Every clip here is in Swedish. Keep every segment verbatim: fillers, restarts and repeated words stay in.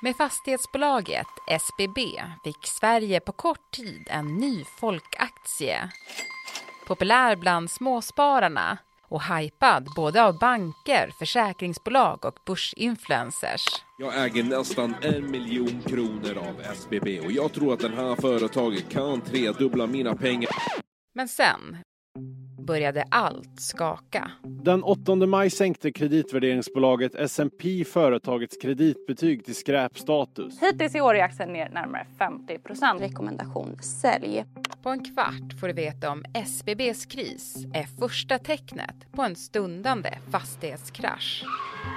Med fastighetsbolaget S B B fick Sverige på kort tid en ny folkaktie. Populär bland småspararna och hypad både av banker, försäkringsbolag och börsinfluencers. Jag äger nästan en miljon kronor av S B B och jag tror att den här företaget kan tredubbla mina pengar. Men sen började allt skaka. Den åttonde maj sänkte kreditvärderingsbolaget S and P företagets kreditbetyg till skräpstatus. Hittills i år är aktien ner närmare femtio procent. Rekommendation sälj. På en kvart får du veta om S B B:s kris är första tecknet på en stundande fastighetskrasch.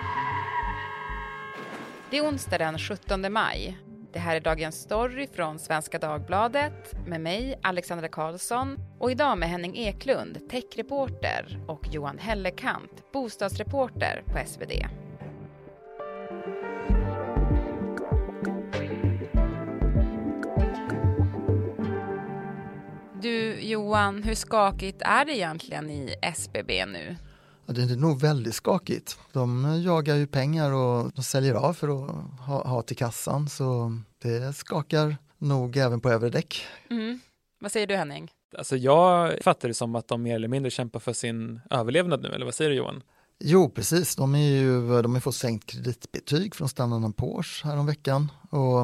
Det är onsdag den sjuttonde maj. Det här är dagens story från Svenska Dagbladet med mig, Alexandra Karlsson, och idag med Henning Eklund, techreporter, och Johan Hellekant, bostadsreporter på S V D. Du Johan, hur skakigt är det egentligen i S B B nu? Ja, det är nog väldigt skakigt. De jagar ju pengar och de säljer av för att ha, ha till kassan, så det skakar nog även på övre däck. Mm. Vad säger du Henning? Alltså jag fattar det som att de mer eller mindre kämpar för sin överlevnad nu, eller vad säger du Johan? Jo, precis. De är ju, de har fått sänkt kreditbetyg från Standard and Poor's här om veckan, och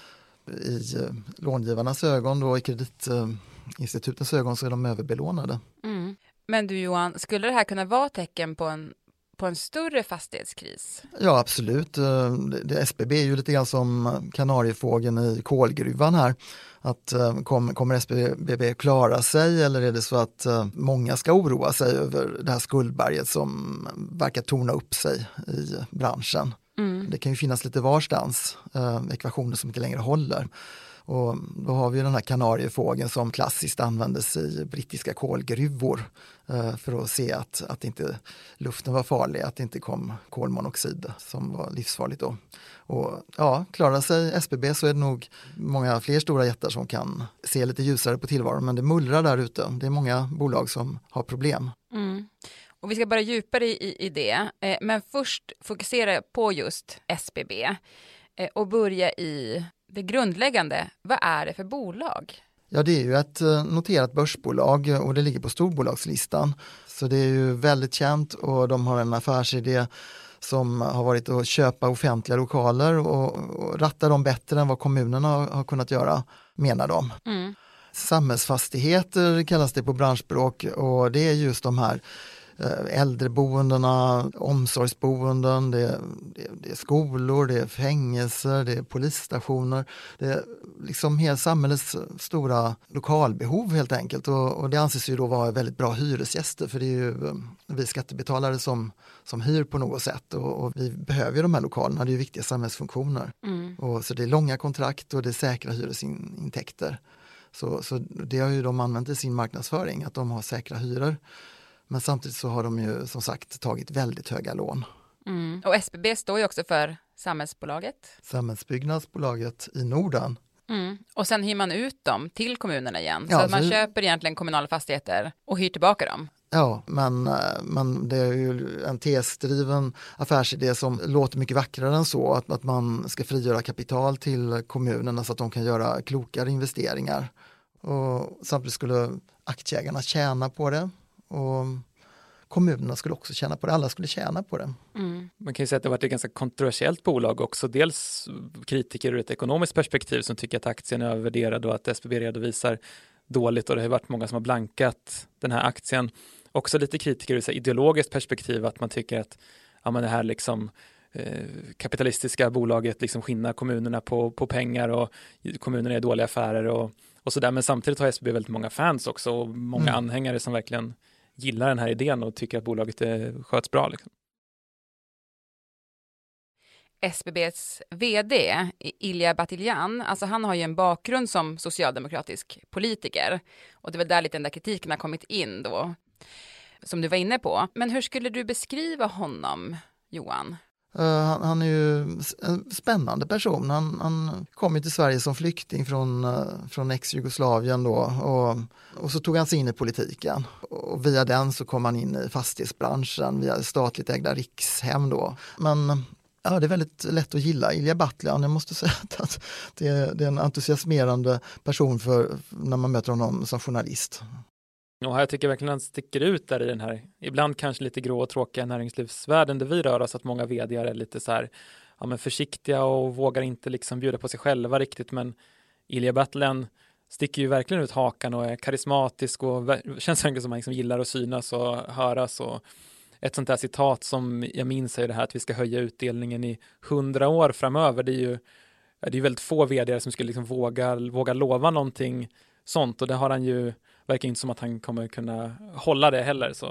i långivarnas ögon och i kreditinstitutens ögon så är de överbelånade. Mm. Men du Johan, skulle det här kunna vara tecken på en, på en större fastighetskris? Ja, absolut. Det, det, S B B är ju lite grann som kanariefågeln i kolgruvan här. Att, kom, kommer S B B klara sig, eller är det så att uh, många ska oroa sig över det här skuldberget som verkar torna upp sig i branschen? Mm. Det kan ju finnas lite varstans uh, ekvationer som inte längre håller. Och då har vi den här kanariefågeln som klassiskt användes i brittiska kolgruvor eh, för att se att, att inte luften var farlig, att det inte kom kolmonoxid som var livsfarligt då. Och ja, klarar sig S B B så är det nog många fler stora jättar som kan se lite ljusare på tillvaron, men det mullrar där ute. Det är många bolag som har problem. Mm. Och vi ska bara djupare i, i det, eh, men först fokusera på just S B B eh, och börja i det grundläggande. Vad är det för bolag? Ja, det är ju ett noterat börsbolag och det ligger på storbolagslistan. Så det är ju väldigt känt och de har en affärsidé som har varit att köpa offentliga lokaler och, och ratta dem bättre än vad kommunerna har, har kunnat göra, menar de. Mm. Samhällsfastigheter kallas det på branschspråk, och det är just de här äldreboendena, omsorgsboenden, det är, det, det är skolor, det är fängelser, det är polisstationer. Det är liksom hela samhällets stora lokalbehov helt enkelt, och, och det anses ju då vara väldigt bra hyresgäster, för det är ju vi skattebetalare som, som hyr på något sätt, och, och vi behöver ju de här lokalerna, det är ju viktiga samhällsfunktioner. Mm. Och, så det är långa kontrakt och det är säkra hyresintäkter. Så, så det har ju de använt i sin marknadsföring, att de har säkra hyror. Men samtidigt så har de ju som sagt tagit väldigt höga lån. Mm. Och S B B står ju också för Samhällsbolaget. Samhällsbyggnadsbolaget i Norden. Mm. Och sen hyr man ut dem till kommunerna igen. Ja, så att man så... köper egentligen kommunala fastigheter och hyr tillbaka dem. Ja, men, men det är ju en tesdriven affärsidé som låter mycket vackrare än så. Att, att man ska frigöra kapital till kommunerna så att de kan göra klokare investeringar. Och samtidigt skulle aktieägarna tjäna på det. Och kommunerna skulle också tjäna på det. Alla skulle tjäna på det. Mm. Man kan ju säga att det har varit ett ganska kontroversiellt bolag också. Dels kritiker ur ett ekonomiskt perspektiv som tycker att aktien är övervärderad och att S B B redovisar dåligt, och det har varit många som har blankat den här aktien. Också lite kritiker ur ett ideologiskt perspektiv, att man tycker att ja, men det här liksom eh, kapitalistiska bolaget liksom skinnar kommunerna på, på pengar, och kommunerna är dåliga affärer och, och sådär. Men samtidigt har S B B väldigt många fans också och många mm. anhängare som verkligen gillar den här idén och tycker att bolaget är, sköts bra. Liksom. S B B:s vd Ilja Batljan, alltså han har ju en bakgrund som socialdemokratisk politiker, och det var där lite den där kritiken har kommit in då, som du var inne på. Men hur skulle du beskriva honom, Johan? Uh, han, han är ju en spännande person. Han, han kom ju till Sverige som flykting från, uh, från ex-Jugoslavien då, och, och så tog han sig in i politiken. Och via den så kom han in i fastighetsbranschen via statligt ägda Rikshem då. Men Ja, det är väldigt lätt att gilla Ilija Batljan. Jag måste säga att det är, det är en entusiasmerande person för när man möter honom som journalist. Och jag tycker verkligen han sticker ut där i den här, ibland kanske lite grå och tråkiga näringslivsvärlden där vi rör oss, att många vd:ar är lite så här, ja, men försiktiga och vågar inte liksom bjuda på sig själva riktigt, men Ilija Batljan sticker ju verkligen ut hakan och är karismatisk och känns som man liksom gillar att synas och höras. Och ett sånt där citat som jag minns är det här att vi ska höja utdelningen i hundra år framöver. Det är ju det är väldigt få vd:ar som skulle liksom våga, våga lova någonting sånt, och det har han ju, verkar inte som att han kommer kunna hålla det heller. Så.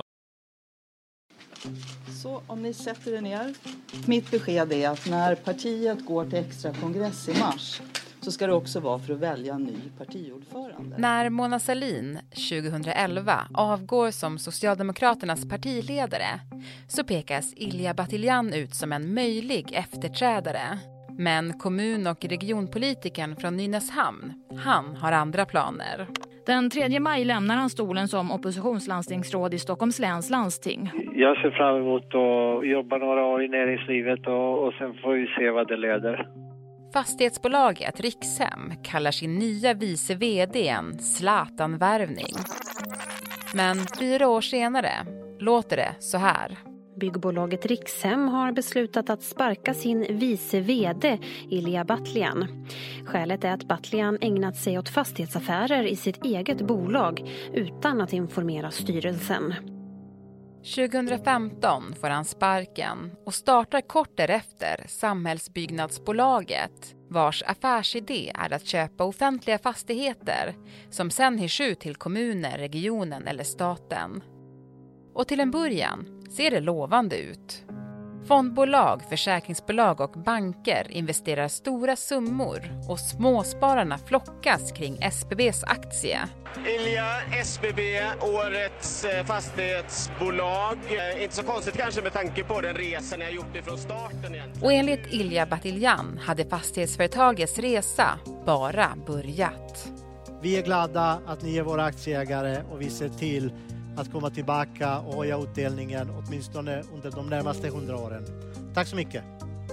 Så om ni sätter er ner. Mitt besked är att när partiet går till extra kongress i mars så ska det också vara för att välja en ny partiordförande. När Mona Sahlin tjugohundraelva avgår som Socialdemokraternas partiledare så pekas Ilija Batljan ut som en möjlig efterträdare. Men kommun- och regionpolitiken från Nynäshamn, han har andra planer. Den tredje maj lämnar han stolen som oppositionslandstingsråd i Stockholms läns landsting. Jag ser fram emot att jobba några år i näringslivet och, och sen får vi se vad det leder. Fastighetsbolaget Rikshem kallar sin nya vice vd en Zlatan-värvning. Men fyra år senare låter det så här. Byggbolaget Rikshem har beslutat att sparka sin vice vd Ilija Batljan. Skälet är att Batljan ägnat sig åt fastighetsaffärer i sitt eget bolag utan att informera styrelsen. tjugohundrafemton får han sparken och startar kort därefter Samhällsbyggnadsbolaget, vars affärsidé är att köpa offentliga fastigheter som sen hyrs ut till kommuner, regionen eller staten. Och till en början ser det lovande ut. Fondbolag, försäkringsbolag och banker investerar stora summor och småspararna flockas kring S B B:s aktie. Ilija, S B B, årets fastighetsbolag. Inte så konstigt kanske med tanke på den resan jag gjort ifrån starten igen. Och enligt Ilija Batljan hade fastighetsföretagets resa bara börjat. Vi är glada att ni är våra aktieägare och vi ser till att komma tillbaka och höja utdelningen åtminstone under de närmaste hundra åren. Tack så mycket!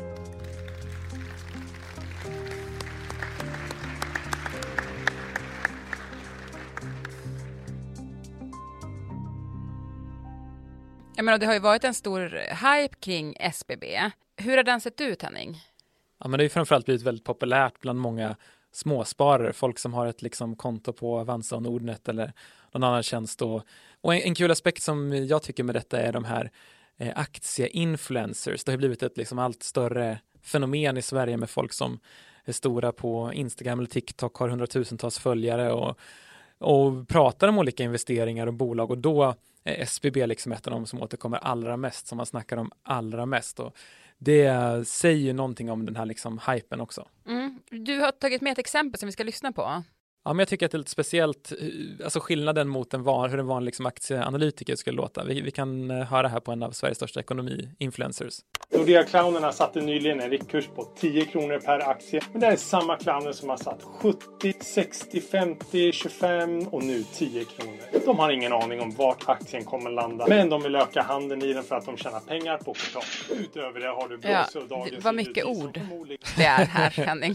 Jag menar, det har ju varit en stor hype kring S B B. Hur har den sett ut, Henning? Ja, men det har ju framförallt blivit väldigt populärt bland många småsparare, folk som har ett liksom konto på Avanza och Nordnet eller någon annan tjänst. Och, och en, en kul aspekt som jag tycker med detta är de här eh, aktieinfluencers. Det har blivit ett liksom allt större fenomen i Sverige med folk som är stora på Instagram eller TikTok, har hundratusentals följare och, och pratar om olika investeringar och bolag, och då är S B B liksom ett av dem som återkommer allra mest, som man snackar om allra mest. Och det säger ju någonting om den här liksom hypen också. Mm. Du har tagit med ett exempel som vi ska lyssna på. Ja, men jag tycker att det är lite speciellt, alltså skillnaden mot en van, hur en vanlig liksom aktieanalytiker skulle låta. Vi, vi kan höra här på en av Sveriges största ekonomi-influencers. Nordea-clownerna satte nyligen en riktkurs på tio kronor per aktie. Men det är samma clowner som har satt sjuttio, sextio, femtio, tjugofem och nu tio kronor. De har ingen aning om vart aktien kommer landa. Men de vill öka handeln i den för att de tjänar pengar på kvartal. Utöver det har du Börse och Dagens. Ja, det var mycket ord det är här, Henning.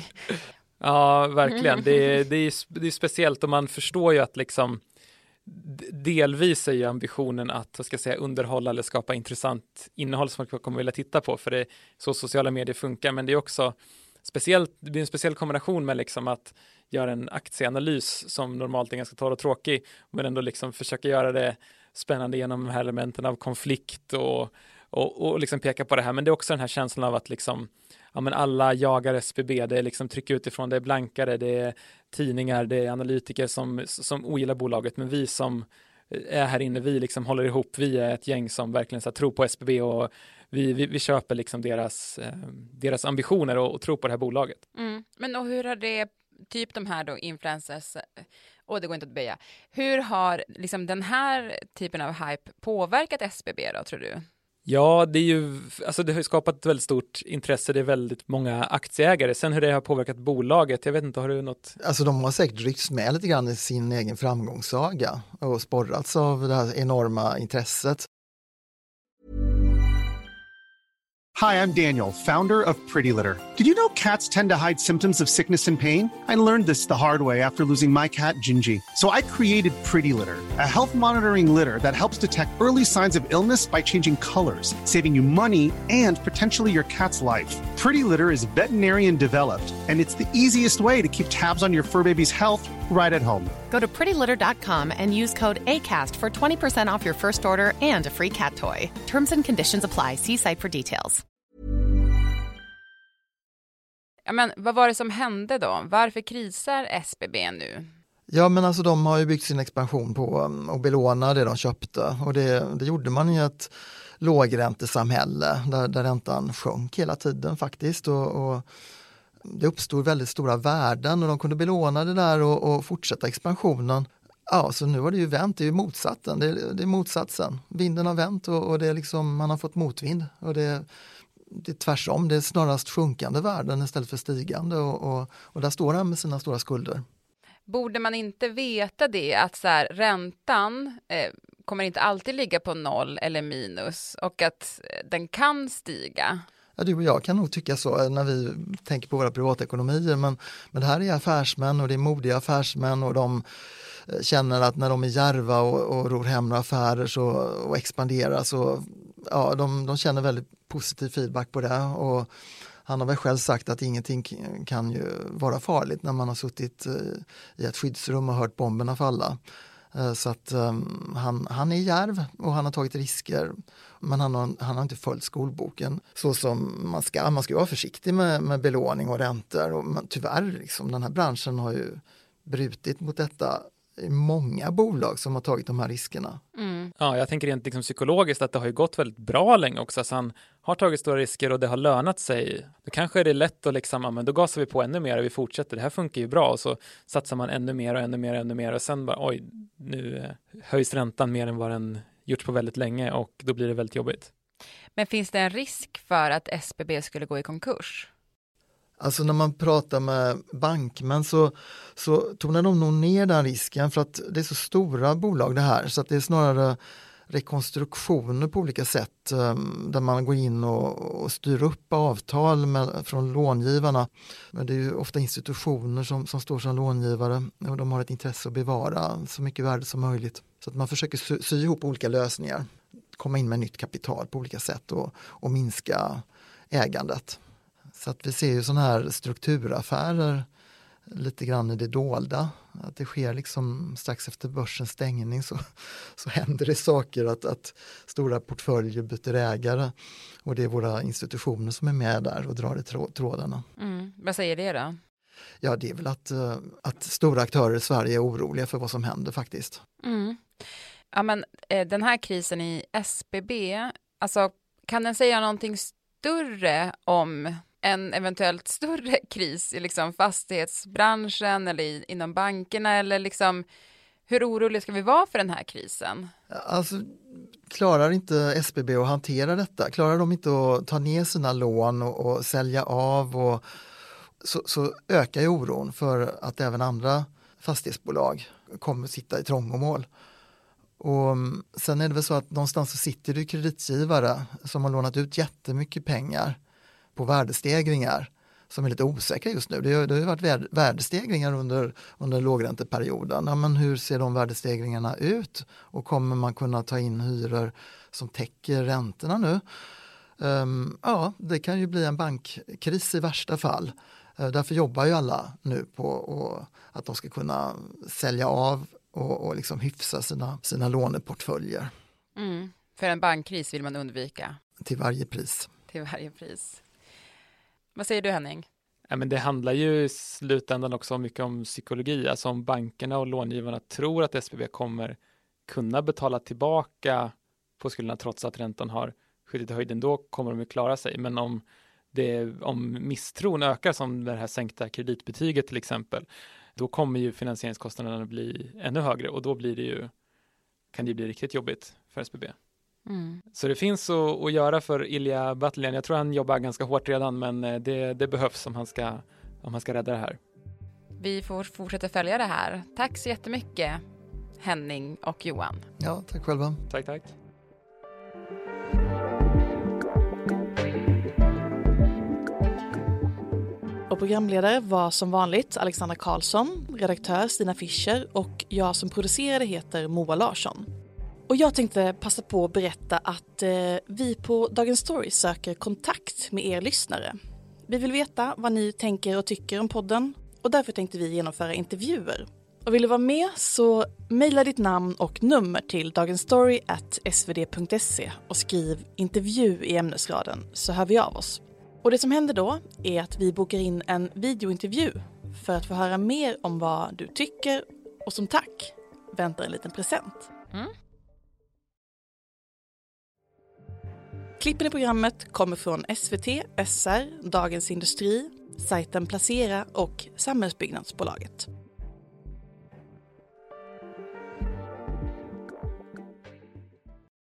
Ja, verkligen. Det är, det, är, det är speciellt, och man förstår ju att liksom delvis är ju ambitionen att, vad ska jag säga, underhålla eller skapa intressant innehåll som man kommer vilja titta på, för det är så sociala medier funkar. Men det är också speciellt, det blir en speciell kombination med liksom att göra en aktieanalys som normalt är ganska torr och tråkig, men ändå liksom försöka göra det spännande genom de här elementen av konflikt och, och, och liksom peka på det här. Men det är också den här känslan av att liksom ja, men alla jagar S B B, det är liksom tryck utifrån, det är blankare, det är tidningar, det är analytiker som, som ogillar bolaget, men vi som är här inne, vi liksom håller ihop, vi är ett gäng som verkligen så här, tror på S B B och vi, vi, vi köper liksom deras, eh, deras ambitioner och, och tror på det här bolaget. Mm. Men och hur har det, typ de här då influencers, och det går inte att böja, hur har liksom den här typen av hype påverkat S B B då, tror du? Ja, det är ju, alltså det har ju skapat ett väldigt stort intresse, det är väldigt många aktieägare. Sen hur det har påverkat bolaget, jag vet inte, har du något? Alltså de har säkert ryckts med lite grann i sin egen framgångssaga och sporrats av det här enorma intresset. Hi, I'm Daniel, founder of Pretty Litter. Did you know cats tend to hide symptoms of sickness and pain? I learned this the hard way after losing my cat, Gingy. So I created Pretty Litter, a health monitoring litter that helps detect early signs of illness by changing colors, saving you money and potentially your cat's life. Pretty Litter is veterinarian developed, and it's the easiest way to keep tabs on your fur baby's health right at home. Go to pretty litter dot com and use code ACAST for twenty percent off your first order and a free cat toy. Terms and conditions apply. See site for details. Ja, men vad var det som hände då? Varför krisar S B B nu? Ja, men alltså de har ju byggt sin expansion på att belåna det de köpte, och det, det gjorde man i ett lågräntesamhälle där, där räntan sjönk hela tiden faktiskt, och, och det uppstod väldigt stora värden och de kunde belåna det där och, och fortsätta expansionen. Ja, så nu har det ju vänt, det är ju motsatsen, det, det är motsatsen. Vinden har vänt och, och det är liksom, man har fått motvind, och det, det är tvärsom, det är snarast sjunkande värden istället för stigande, och, och, och där står han med sina stora skulder. Borde man inte veta det, att så här, räntan eh, kommer inte alltid ligga på noll eller minus och att den kan stiga? Ja, du och jag kan nog tycka så när vi tänker på våra privatekonomier, men, men det här är affärsmän och det är modiga affärsmän, och de känner att när de är djärva och, och ror hem några affärer så, och expanderar, så ja, de, de känner väldigt positiv feedback på det, och han har väl själv sagt att ingenting kan ju vara farligt när man har suttit i ett skyddsrum och hört bomberna falla. Så att um, han, han är djärv och han har tagit risker, men han har, han har inte följt skolboken så som man ska. Man ska vara försiktig med, med belåning och räntor, och man, tyvärr liksom, den här branschen har ju brutit mot detta. Det är många bolag som har tagit de här riskerna. Mm. Ja, jag tänker rent liksom psykologiskt att det har ju gått väldigt bra länge också. Så han har tagit stora risker och det har lönat sig. Då kanske är det lätt att liksom, ja, men då gasar vi på ännu mer och vi fortsätter. Det här funkar ju bra, och så satsar man ännu mer och ännu mer och ännu mer. Och sen bara, oj, nu höjs räntan mer än vad den gjort på väldigt länge, och då blir det väldigt jobbigt. Men finns det en risk för att S B B skulle gå i konkurs? Alltså när man pratar med bankmän så, så tonar de nog ner den risken, för att det är så stora bolag det här, så att det är snarare rekonstruktioner på olika sätt um, där man går in och, och styr upp avtal med, från långivarna. Men det är ju ofta institutioner som, som står som långivare, och de har ett intresse att bevara så mycket värde som möjligt. Så att man försöker sy, sy ihop olika lösningar, komma in med nytt kapital på olika sätt och, och minska ägandet. Så att vi ser ju sådana här strukturaffärer lite grann i det dolda. Att det sker liksom strax efter börsens stängning så, så händer det saker, att, att stora portföljer byter ägare, och det är våra institutioner som är med där och drar i trå- trådarna. Mm. Vad säger det då? Ja, det är väl att, att stora aktörer i Sverige är oroliga för vad som händer faktiskt. Mm. Ja, men eh, den här krisen i S B B, alltså kan den säga någonting större om en eventuellt större kris i liksom fastighetsbranschen eller i, inom bankerna, eller liksom hur oroliga ska vi vara för den här krisen? Alltså, klarar inte S B B att hantera detta? Klarar de inte att ta ner sina lån och, och sälja av, och så, så ökar ju oron för att även andra fastighetsbolag kommer sitta i trångmål. Och sen är det väl så att någonstans så sitter det kreditgivare som har lånat ut jättemycket pengar på värdestegringar som är lite osäkra just nu. Det har, det har ju varit värdestegringar under, under lågränteperioden. Ja, men hur ser de värdestegringarna ut? Och kommer man kunna ta in hyror som täcker räntorna nu? Um, ja, det kan ju bli en bankkris i värsta fall. Uh, därför jobbar ju alla nu på och, att de ska kunna sälja av och, och liksom hyfsa sina, sina låneportföljer. Mm. För en bankkris vill man undvika. Till varje pris. Till varje pris. Vad säger du, Henning? Ja, men det handlar ju i slutändan också mycket om psykologi. Alltså om bankerna och långivarna tror att S B B kommer kunna betala tillbaka på skulderna trots att räntan har skjutit i höjden, då kommer de att klara sig. Men om, det, om misstron ökar, som det här sänkta kreditbetyget till exempel, då kommer ju finansieringskostnaderna bli ännu högre, och då blir det ju, kan det bli riktigt jobbigt för S B B. Mm. Så det finns att, att göra för Ilija Batljan. Jag tror han jobbar ganska hårt redan, men det, det behövs om han, ska, om han ska rädda det här. Vi får fortsätta följa det här. Tack så jättemycket, Henning och Johan. Ja, tack själva. Tack, tack. Och programledare var som vanligt Alexandra Karlsson, redaktör Stina Fischer och jag som producerade heter Moa Larsson. Och jag tänkte passa på att berätta att eh, vi på Dagens Story söker kontakt med er lyssnare. Vi vill veta vad ni tänker och tycker om podden och därför tänkte vi genomföra intervjuer. Och vill du vara med så mejla ditt namn och nummer till dagensstory at svd punkt se och skriv intervju i ämnesraden så hör vi av oss. Och det som händer då är att vi bokar in en videointervju för att få höra mer om vad du tycker och som tack väntar en liten present. Mm. Klippen i programmet kommer från S V T, S R, Dagens Industri, sajten Placera och Samhällsbyggnadsbolaget.